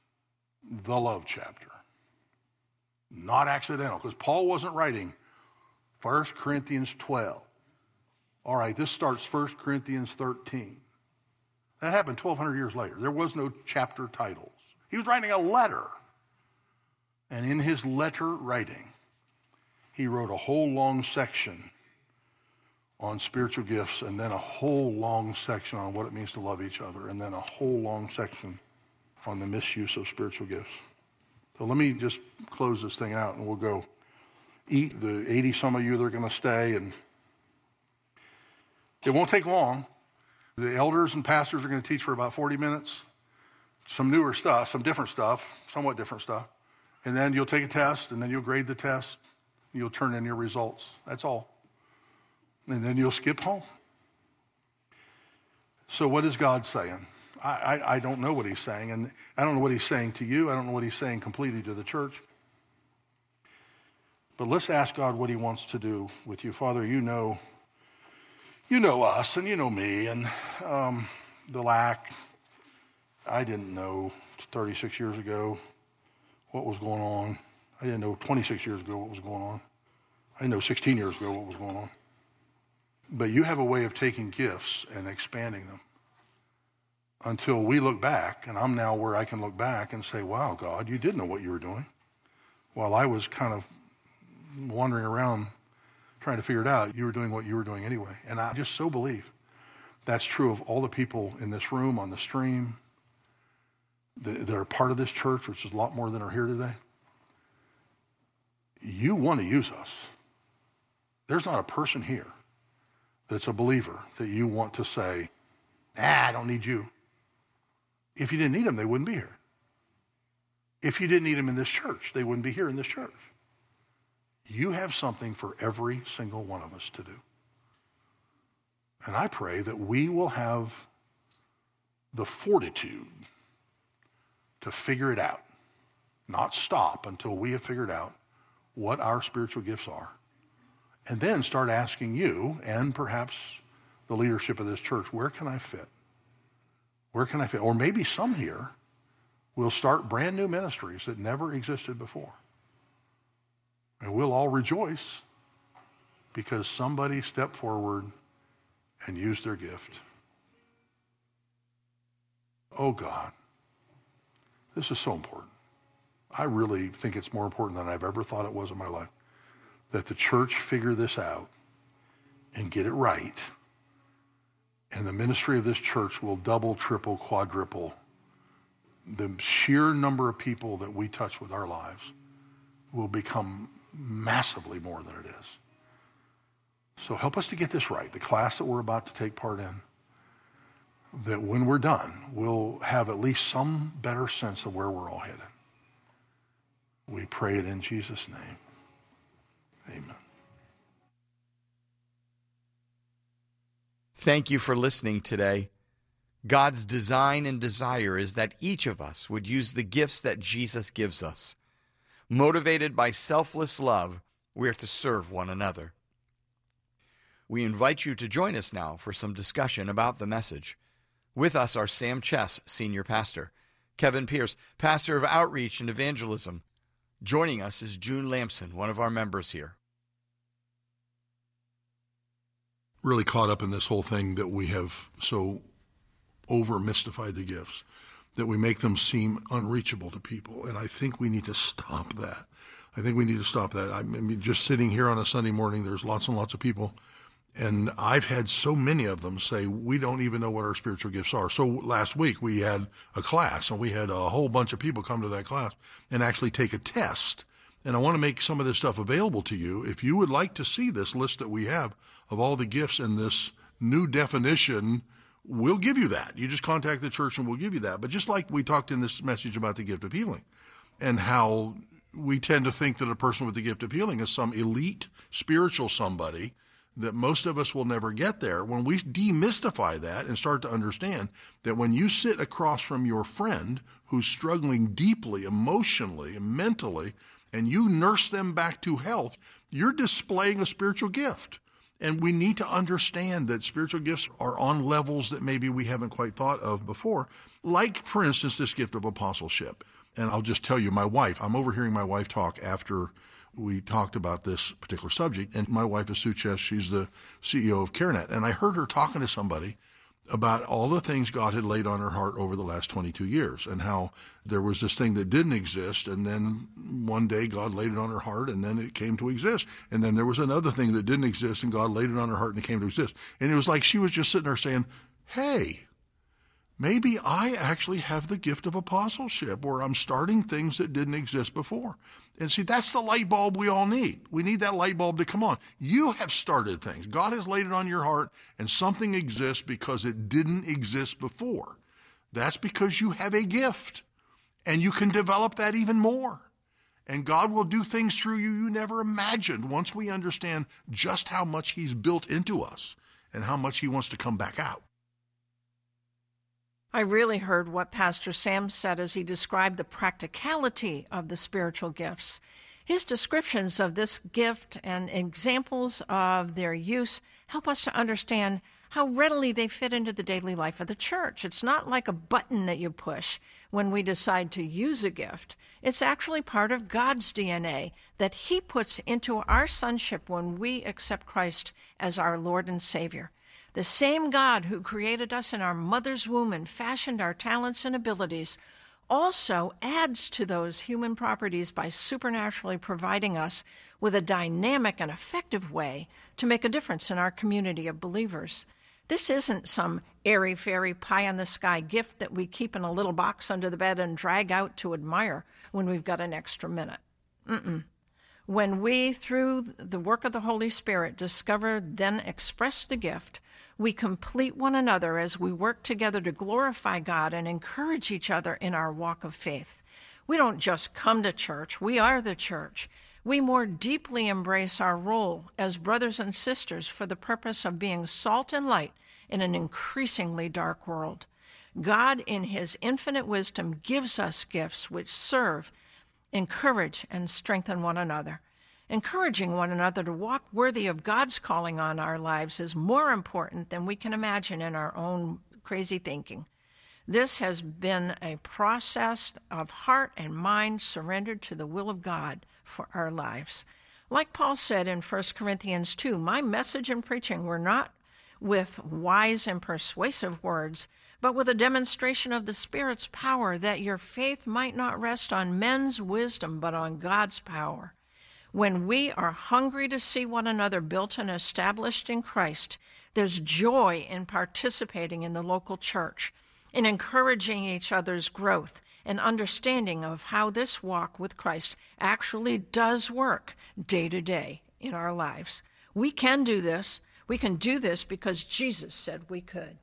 the love chapter. Not accidental, because Paul wasn't writing 1 Corinthians 12. All right, this starts 1 Corinthians 13. That happened 1,200 years later. There was no chapter titles. He was writing a letter. And in his letter writing, he wrote a whole long section on spiritual gifts, and then a whole long section on what it means to love each other, and then a whole long section on the misuse of spiritual gifts. So let me just close this thing out, and we'll go eat. The 80 some of you that are going to stay, and it won't take long. The elders and pastors are going to teach for about 40 minutes. Some newer stuff, some different stuff, somewhat different stuff. And then you'll take a test, and then you'll grade the test. You'll turn in your results. That's all. And then you'll skip home. So what is God saying? I don't know what he's saying, and I don't know what he's saying to you. I don't know what he's saying completely to the church. But let's ask God what he wants to do with you. Father, you know us, and you know me, and the lack. I didn't know 36 years ago what was going on. I didn't know 26 years ago what was going on. I didn't know 16 years ago what was going on. But you have a way of taking gifts and expanding them until we look back, and I'm now where I can look back and say, wow, God, you did know what you were doing. While I was kind of wandering around trying to figure it out, you were doing what you were doing anyway. And I just so believe that's true of all the people in this room, on the stream, that are part of this church, which is a lot more than are here today. You want to use us. There's not a person here that's a believer that you want to say, I don't need you. If you didn't need them, they wouldn't be here. If you didn't need them in this church, they wouldn't be here in this church. You have something for every single one of us to do. And I pray that we will have the fortitude to figure it out, not stop until we have figured out what our spiritual gifts are, and then start asking you and perhaps the leadership of this church, where can I fit? Where can I fit? Or maybe some here will start brand new ministries that never existed before. And we'll all rejoice because somebody stepped forward and used their gift. Oh God, this is so important. I really think it's more important than I've ever thought it was in my life that the church figure this out and get it right. And the ministry of this church will double, triple, quadruple. The sheer number of people that we touch with our lives will become massively more than it is. So help us to get this right. The class that we're about to take part in, that when we're done, we'll have at least some better sense of where we're all headed. We pray it in Jesus' name. Amen. Thank you for listening today. God's design and desire is that each of us would use the gifts that Jesus gives us. Motivated by selfless love, we are to serve one another. We invite you to join us now for some discussion about the message. With us are Sam Chess, Senior Pastor, Kevin Pierce, Pastor of Outreach and Evangelism. Joining us is June Lamson, one of our members here. Really caught up in this whole thing that we have so over-mystified the gifts, that we make them seem unreachable to people. And I think we need to stop that. I mean, just sitting here on a Sunday morning, there's lots and lots of people. And I've had so many of them say, we don't even know what our spiritual gifts are. So last week we had a class, and we had a whole bunch of people come to that class and actually take a test. And I want to make some of this stuff available to you. If you would like to see this list that we have of all the gifts in this new definition, we'll give you that. You just contact the church and we'll give you that. But just like we talked in this message about the gift of healing and how we tend to think that a person with the gift of healing is some elite spiritual somebody, that most of us will never get there. When we demystify that and start to understand that when you sit across from your friend who's struggling deeply, emotionally and mentally, and you nurse them back to health, you're displaying a spiritual gift. And we need to understand that spiritual gifts are on levels that maybe we haven't quite thought of before. Like, for instance, this gift of apostleship. And I'll just tell you, I'm overhearing my wife talk after we talked about this particular subject. And my wife is Suchesh. She's the CEO of CareNet. And I heard her talking to somebody about all the things God had laid on her heart over the last 22 years and how there was this thing that didn't exist. And then one day God laid it on her heart and then it came to exist. And then there was another thing that didn't exist and God laid it on her heart and it came to exist. And it was like she was just sitting there saying, hey, maybe I actually have the gift of apostleship where I'm starting things that didn't exist before. And see, that's the light bulb we all need. We need that light bulb to come on. You have started things. God has laid it on your heart, and something exists because it didn't exist before. That's because you have a gift, and you can develop that even more. And God will do things through you never imagined once we understand just how much he's built into us and how much he wants to come back out. I really heard what Pastor Sam said as he described the practicality of the spiritual gifts. His descriptions of this gift and examples of their use help us to understand how readily they fit into the daily life of the church. It's not like a button that you push when we decide to use a gift. It's actually part of God's DNA that he puts into our sonship when we accept Christ as our Lord and Savior. The same God who created us in our mother's womb and fashioned our talents and abilities also adds to those human properties by supernaturally providing us with a dynamic and effective way to make a difference in our community of believers. This isn't some airy-fairy pie-in-the-sky gift that we keep in a little box under the bed and drag out to admire when we've got an extra minute. When we, through the work of the Holy Spirit, discover, then express the gift, we complete one another as we work together to glorify God and encourage each other in our walk of faith. We don't just come to church, we are the church. We more deeply embrace our role as brothers and sisters for the purpose of being salt and light in an increasingly dark world. God, in his infinite wisdom, gives us gifts which serve, encourage, and strengthen one another. Encouraging one another to walk worthy of God's calling on our lives is more important than we can imagine in our own crazy thinking. This has been a process of heart and mind surrendered to the will of God for our lives. Like Paul said in 1 Corinthians 2, my message and preaching were not with wise and persuasive words, but with a demonstration of the Spirit's power, that your faith might not rest on men's wisdom, but on God's power. When we are hungry to see one another built and established in Christ, there's joy in participating in the local church, in encouraging each other's growth and understanding of how this walk with Christ actually does work day to day in our lives. We can do this. We can do this because Jesus said we could.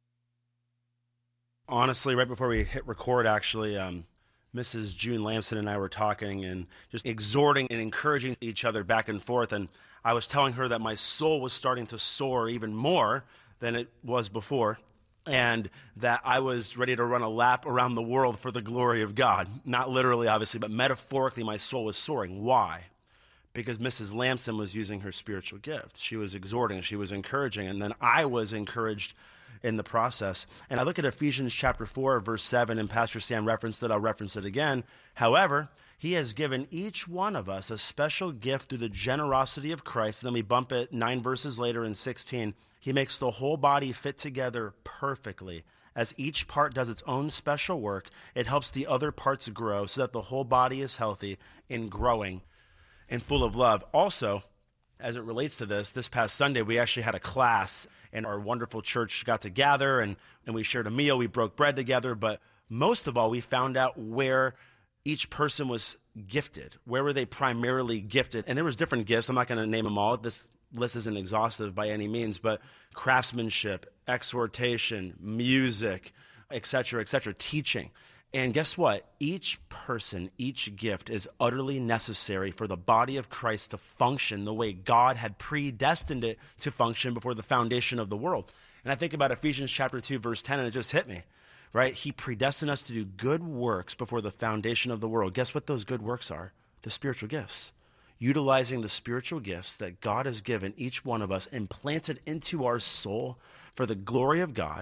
Honestly, right before we hit record, actually, Mrs. June Lamson and I were talking and just exhorting and encouraging each other back and forth. And I was telling her that my soul was starting to soar even more than it was before, and that I was ready to run a lap around the world for the glory of God. Not literally, obviously, but metaphorically, my soul was soaring. Why? Because Mrs. Lamson was using her spiritual gift. She was exhorting, she was encouraging, and then I was encouraged in the process. And I look at Ephesians chapter 4, verse 7, and Pastor Sam referenced it, I'll reference it again. However, he has given each one of us a special gift through the generosity of Christ. And then we bump it 9 verses later in 16. He makes the whole body fit together perfectly. As each part does its own special work, it helps the other parts grow so that the whole body is healthy and growing and full of love. Also, as it relates to this past Sunday, we actually had a class, and our wonderful church got together, and we shared a meal. We broke bread together, but most of all, we found out where each person was gifted. Where were they primarily gifted? And there was different gifts. I'm not going to name them all. This list isn't exhaustive by any means, but craftsmanship, exhortation, music, etc., teaching. And guess what? Each person, each gift is utterly necessary for the body of Christ to function the way God had predestined it to function before the foundation of the world. And I think about Ephesians chapter 2, verse 10, and it just hit me, right? He predestined us to do good works before the foundation of the world. Guess what those good works are? The spiritual gifts. Utilizing the spiritual gifts that God has given each one of us, implanted into our soul for the glory of God,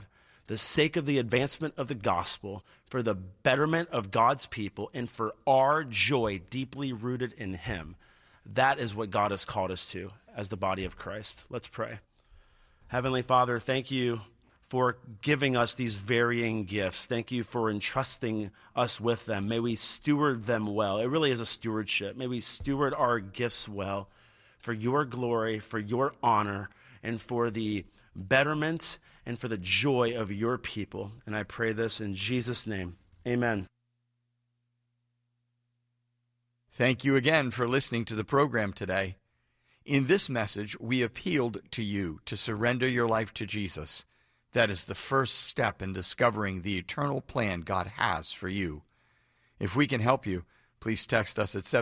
the sake of the advancement of the gospel, for the betterment of God's people, and for our joy deeply rooted in him. That is what God has called us to as the body of Christ. Let's pray. Heavenly Father, thank you for giving us these varying gifts. Thank you for entrusting us with them. May we steward them well. It really is a stewardship. May we steward our gifts well for your glory, for your honor, and for the betterment and for the joy of your people. And I pray this in Jesus' name. Amen. Thank you again for listening to the program today. In this message, we appealed to you to surrender your life to Jesus. That is the first step in discovering the eternal plan God has for you. If we can help you, please text us at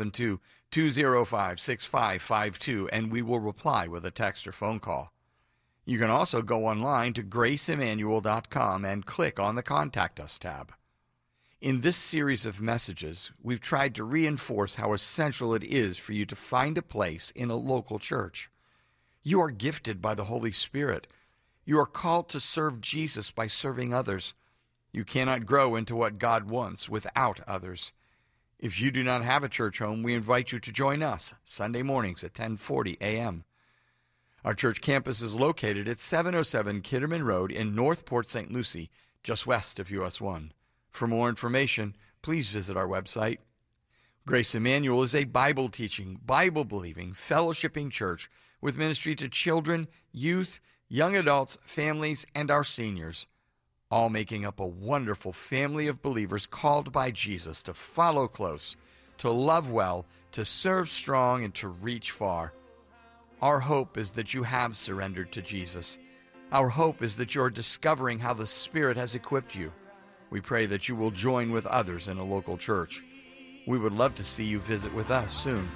772-205-6552, and we will reply with a text or phone call. You can also go online to graceemmanuel.com and click on the Contact Us tab. In this series of messages, we've tried to reinforce how essential it is for you to find a place in a local church. You are gifted by the Holy Spirit. You are called to serve Jesus by serving others. You cannot grow into what God wants without others. If you do not have a church home, we invite you to join us Sunday mornings at 10:40 a.m. Our church campus is located at 707 Kitterman Road in North Port St. Lucie, just west of US 1. For more information, please visit our website. Grace Emmanuel is a Bible-teaching, Bible-believing, fellowshipping church with ministry to children, youth, young adults, families, and our seniors, all making up a wonderful family of believers called by Jesus to follow close, to love well, to serve strong, and to reach far. Our hope is that you have surrendered to Jesus. Our hope is that you're discovering how the Spirit has equipped you. We pray that you will join with others in a local church. We would love to see you visit with us soon.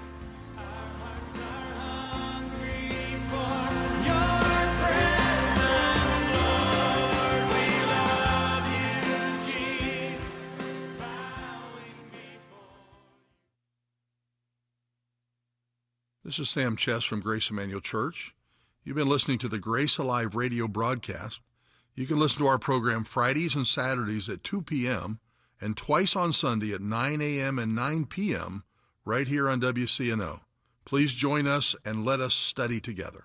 This is Sam Chess from Grace Emmanuel Church. You've been listening to the Grace Alive radio broadcast. You can listen to our program Fridays and Saturdays at 2 p.m. and twice on Sunday at 9 a.m. and 9 p.m. right here on WCNO. Please join us and let us study together.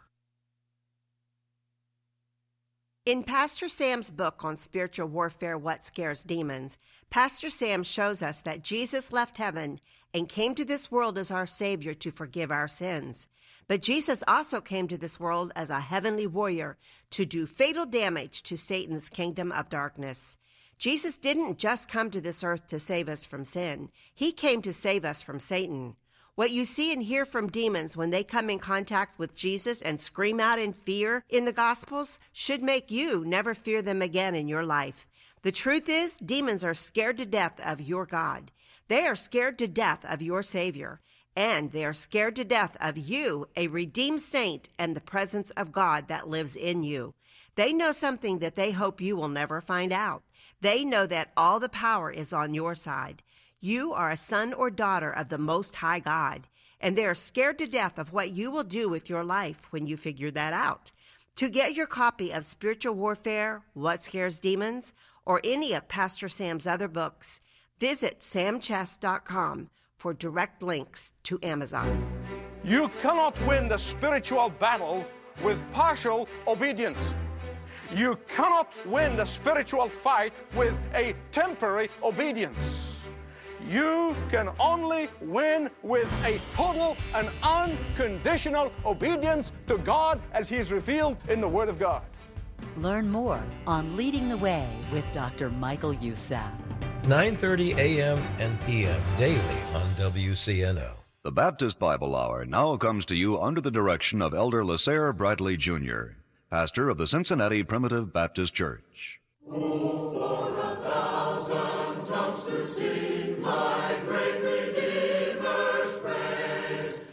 In Pastor Sam's book on spiritual warfare, What Scares Demons, Pastor Sam shows us that Jesus left heaven and came to this world as our Savior to forgive our sins. But Jesus also came to this world as a heavenly warrior to do fatal damage to Satan's kingdom of darkness. Jesus didn't just come to this earth to save us from sin. He came to save us from Satan. What you see and hear from demons when they come in contact with Jesus and scream out in fear in the Gospels should make you never fear them again in your life. The truth is, demons are scared to death of your God. They are scared to death of your Savior. And they are scared to death of you, a redeemed saint, and the presence of God that lives in you. They know something that they hope you will never find out. They know that all the power is on your side. You are a son or daughter of the Most High God, and they are scared to death of what you will do with your life when you figure that out. To get your copy of Spiritual Warfare, What Scares Demons, or any of Pastor Sam's other books, visit samchess.com for direct links to Amazon. You cannot win the spiritual battle with partial obedience. You cannot win the spiritual fight with a temporary obedience. You can only win with a total and unconditional obedience to God as He's revealed in the Word of God. Learn more on Leading the Way with Dr. Michael Youssef. 9:30 a.m. and p.m. daily on WCNO. The Baptist Bible Hour now comes to you under the direction of Elder Lasair Bradley Jr., pastor of the Cincinnati Primitive Baptist Church. Oh, for 1,000 tongues to sing my great Redeemer's praise.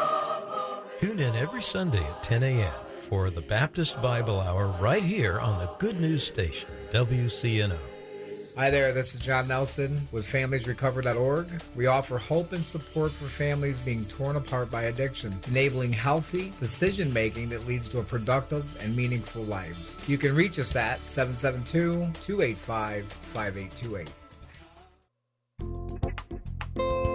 Tune in every Sunday at 10 a.m. for the Baptist Bible Hour right here on the Good News Station, WCNO. Hi there, this is John Nelson with FamiliesRecover.org. We offer hope and support for families being torn apart by addiction, enabling healthy decision-making that leads to a productive and meaningful lives. You can reach us at 772-285-5828.